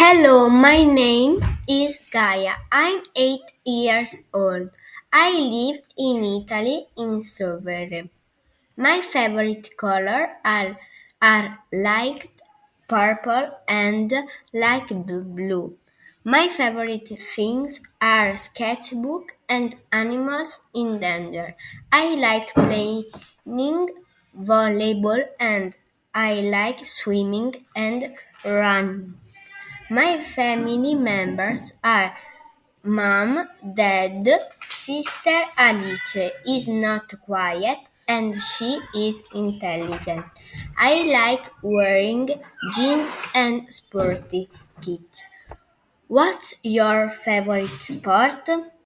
Hello, my name is Gaia. I'm 8 years old. I live in Italy in summer. My favorite are light purple and light blue. My favorite things are sketchbook and animals in danger. I like playing volleyball and I like swimming and running. My family members are mom, dad, sister Alice is not quiet and she is intelligent. I like wearing jeans and sporty kits. What's your favorite sport?